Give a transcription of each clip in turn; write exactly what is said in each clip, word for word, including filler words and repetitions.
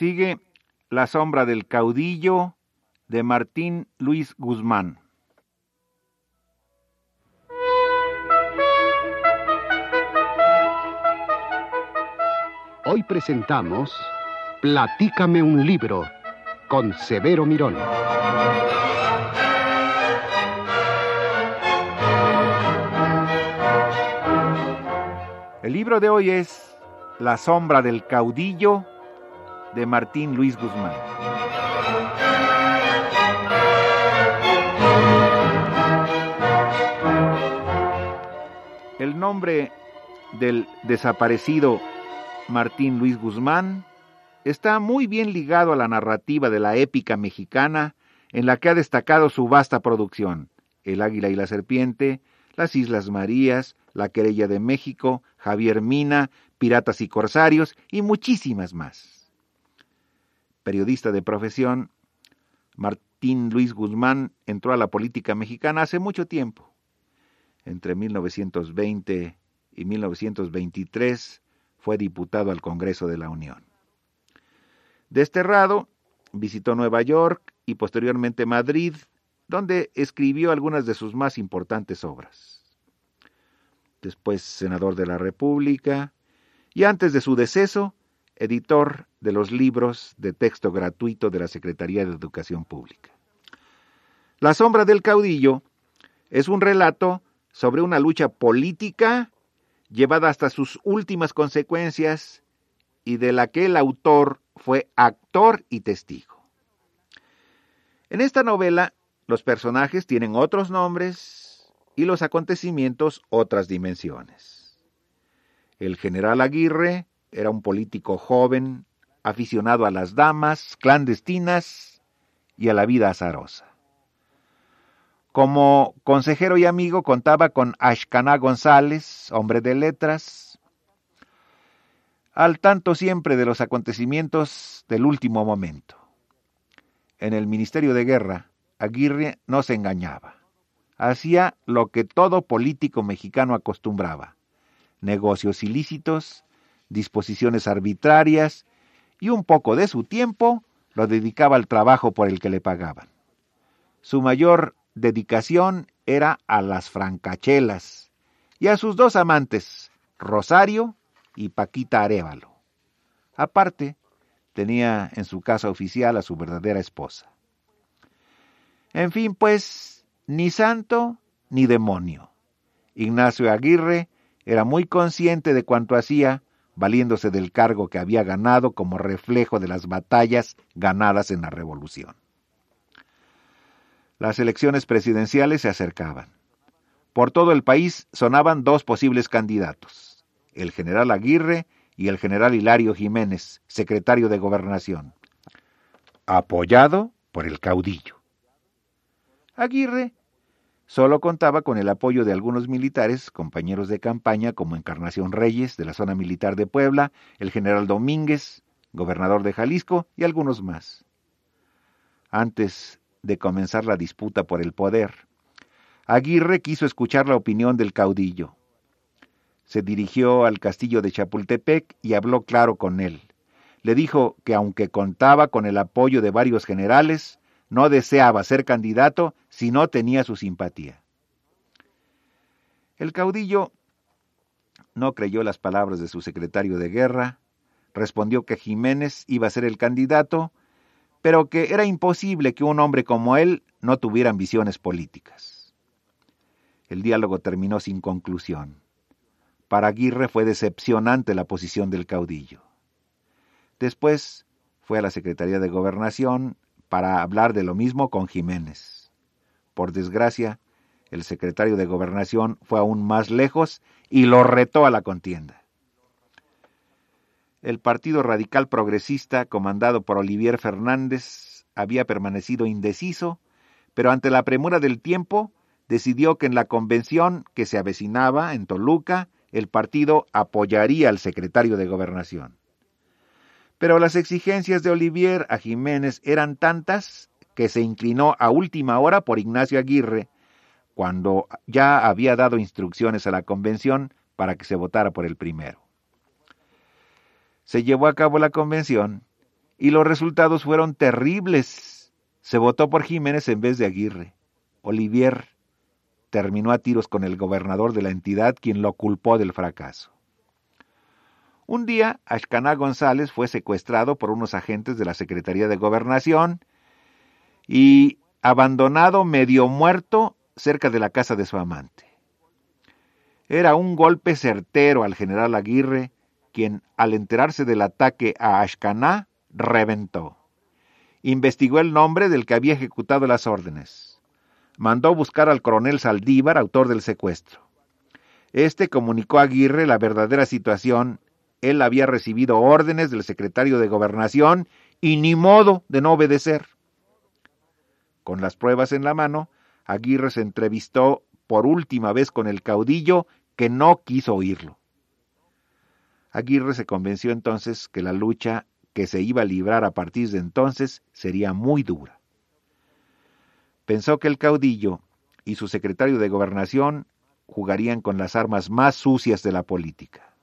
Sigue La sombra del caudillo, de Martín Luis Guzmán. Hoy presentamos Platícame un libro, con Severo Mirón. El libro de hoy es La sombra del caudillo, de Martín Luis Guzmán. El nombre del desaparecido Martín Luis Guzmán está muy bien ligado a la narrativa de la épica mexicana, en la que ha destacado su vasta producción: El águila y la serpiente, Las Islas Marías, La querella de México, Javier Mina, Piratas y corsarios y muchísimas más. Periodista de profesión, Martín Luis Guzmán entró a la política mexicana hace mucho tiempo. Entre mil novecientos veinte y mil novecientos veintitrés fue diputado al Congreso de la Unión. Desterrado, visitó Nueva York y posteriormente Madrid, donde escribió algunas de sus más importantes obras. Después senador de la República y antes de su deceso, editor de los libros de texto gratuito de la Secretaría de Educación Pública. La sombra del caudillo es un relato sobre una lucha política llevada hasta sus últimas consecuencias y de la que el autor fue actor y testigo. En esta novela, los personajes tienen otros nombres y los acontecimientos otras dimensiones. El general Aguirre era un político joven, aficionado a las damas, clandestinas y a la vida azarosa. Como consejero y amigo contaba con Axcaná González, hombre de letras, al tanto siempre de los acontecimientos del último momento. En el Ministerio de Guerra, Aguirre no se engañaba. Hacía lo que todo político mexicano acostumbraba: negocios ilícitos, disposiciones arbitrarias, y un poco de su tiempo lo dedicaba al trabajo por el que le pagaban. Su mayor dedicación era a las francachelas y a sus dos amantes, Rosario y Paquita Arévalo. Aparte, tenía en su casa oficial a su verdadera esposa. En fin, pues, ni santo ni demonio. Ignacio Aguirre era muy consciente de cuanto hacía, valiéndose del cargo que había ganado como reflejo de las batallas ganadas en la Revolución. Las elecciones presidenciales se acercaban. Por todo el país sonaban dos posibles candidatos: el general Aguirre y el general Hilario Jiménez, secretario de Gobernación, apoyado por el caudillo. Aguirre solo contaba con el apoyo de algunos militares, compañeros de campaña como Encarnación Reyes, de la zona militar de Puebla, el general Domínguez, gobernador de Jalisco, y algunos más. Antes de comenzar la disputa por el poder, Aguirre quiso escuchar la opinión del caudillo. Se dirigió al castillo de Chapultepec y habló claro con él. Le dijo que aunque contaba con el apoyo de varios generales, no deseaba ser candidato si no tenía su simpatía. El caudillo no creyó las palabras de su secretario de guerra, respondió que Jiménez iba a ser el candidato, pero que era imposible que un hombre como él no tuviera ambiciones políticas. El diálogo terminó sin conclusión. Para Aguirre fue decepcionante la posición del caudillo. Después fue a la Secretaría de Gobernación para hablar de lo mismo con Jiménez. Por desgracia, el secretario de Gobernación fue aún más lejos y lo retó a la contienda. El Partido Radical Progresista, comandado por Olivier Fernández, había permanecido indeciso, pero ante la premura del tiempo, decidió que en la convención que se avecinaba en Toluca, el partido apoyaría al secretario de Gobernación. Pero las exigencias de Olivier a Jiménez eran tantas que se inclinó a última hora por Ignacio Aguirre, cuando ya había dado instrucciones a la convención para que se votara por el primero. Se llevó a cabo la convención y los resultados fueron terribles. Se votó por Jiménez en vez de Aguirre. Olivier terminó a tiros con el gobernador de la entidad, quien lo culpó del fracaso. Un día, Ashkaná González fue secuestrado por unos agentes de la Secretaría de Gobernación y abandonado medio muerto cerca de la casa de su amante. Era un golpe certero al general Aguirre, quien, al enterarse del ataque a Ashkaná, reventó. Investigó el nombre del que había ejecutado las órdenes. Mandó buscar al coronel Saldívar, autor del secuestro. Este comunicó a Aguirre la verdadera situación. Él había recibido órdenes del secretario de Gobernación y ni modo de no obedecer. Con las pruebas en la mano, Aguirre se entrevistó por última vez con el caudillo, que no quiso oírlo. Aguirre se convenció entonces que la lucha que se iba a librar a partir de entonces sería muy dura. Pensó que el caudillo y su secretario de Gobernación jugarían con las armas más sucias de la política.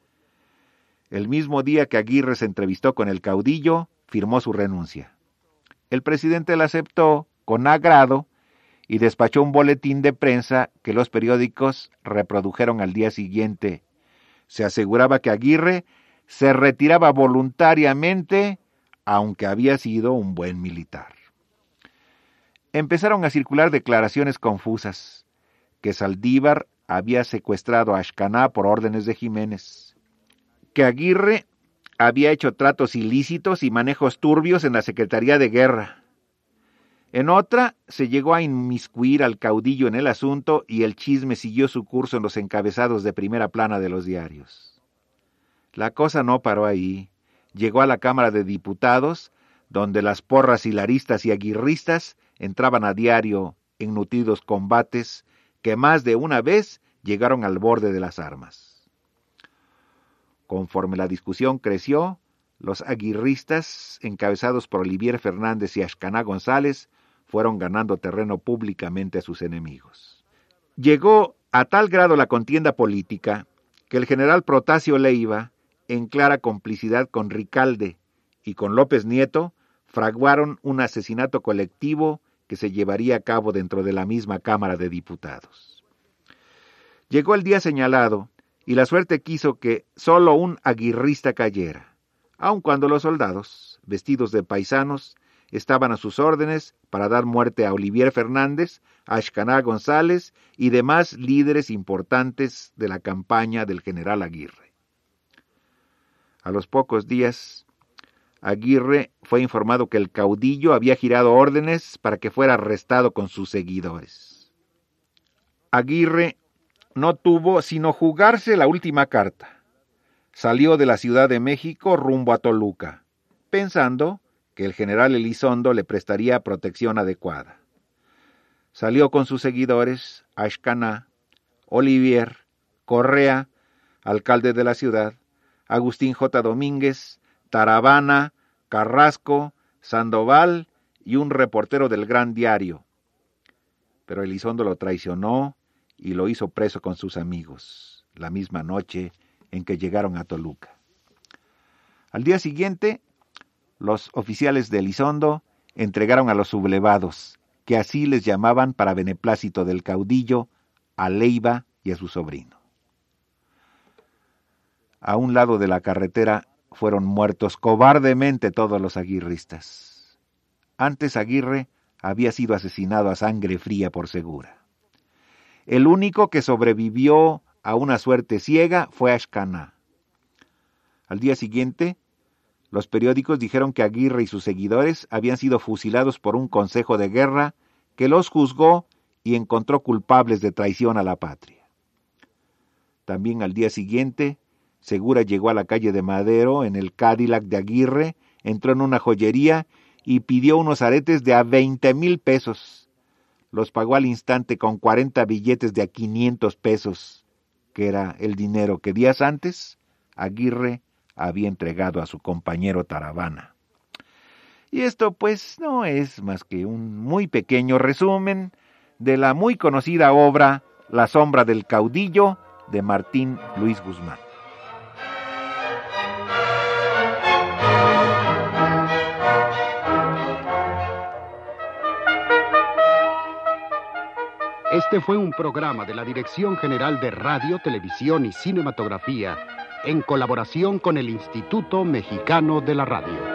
El mismo día que Aguirre se entrevistó con el caudillo, firmó su renuncia. El presidente la aceptó con agrado y despachó un boletín de prensa que los periódicos reprodujeron al día siguiente. Se aseguraba que Aguirre se retiraba voluntariamente, aunque había sido un buen militar. Empezaron a circular declaraciones confusas, que Saldívar había secuestrado a Ashkaná por órdenes de Jiménez, que Aguirre había hecho tratos ilícitos y manejos turbios en la Secretaría de Guerra. En otra, se llegó a inmiscuir al caudillo en el asunto y el chisme siguió su curso en los encabezados de primera plana de los diarios. La cosa no paró ahí. Llegó a la Cámara de Diputados, donde las porras hilaristas y aguirristas entraban a diario en nutridos combates que más de una vez llegaron al borde de las armas. Conforme la discusión creció, los aguirristas, encabezados por Olivier Fernández y Ashkaná González, fueron ganando terreno públicamente a sus enemigos. Llegó a tal grado la contienda política que el general Protasio Leiva, en clara complicidad con Ricalde y con López Nieto, fraguaron un asesinato colectivo que se llevaría a cabo dentro de la misma Cámara de Diputados. Llegó el día señalado y la suerte quiso que solo un aguirrista cayera, aun cuando los soldados, vestidos de paisanos, estaban a sus órdenes para dar muerte a Olivier Fernández, a Ashkaná González y demás líderes importantes de la campaña del general Aguirre. A los pocos días, Aguirre fue informado que el caudillo había girado órdenes para que fuera arrestado con sus seguidores. Aguirre no tuvo sino jugarse la última carta. Salió de la Ciudad de México rumbo a Toluca, pensando que el general Elizondo le prestaría protección adecuada. Salió con sus seguidores Ashkaná, Olivier, Correa, alcalde de la ciudad, Agustín J. Domínguez, Taravana, Carrasco, Sandoval y un reportero del Gran Diario. Pero Elizondo lo traicionó y lo hizo preso con sus amigos, la misma noche en que llegaron a Toluca. Al día siguiente, los oficiales de Elizondo entregaron a los sublevados, que así les llamaban para beneplácito del caudillo, a Leiva y a su sobrino. A un lado de la carretera fueron muertos cobardemente todos los aguirristas. Antes Aguirre había sido asesinado a sangre fría por Segura. El único que sobrevivió a una suerte ciega fue Ashkaná. Al día siguiente, los periódicos dijeron que Aguirre y sus seguidores habían sido fusilados por un consejo de guerra que los juzgó y encontró culpables de traición a la patria. También al día siguiente, Segura llegó a la calle de Madero en el Cadillac de Aguirre, entró en una joyería y pidió unos aretes de a veinte mil pesos. Los pagó al instante con cuarenta billetes de a quinientos pesos, que era el dinero que días antes Aguirre había entregado a su compañero Taravana. Y esto pues no es más que un muy pequeño resumen de la muy conocida obra La sombra del caudillo de Martín Luis Guzmán. Este fue un programa de la Dirección General de Radio, Televisión y Cinematografía, en colaboración con el Instituto Mexicano de la Radio.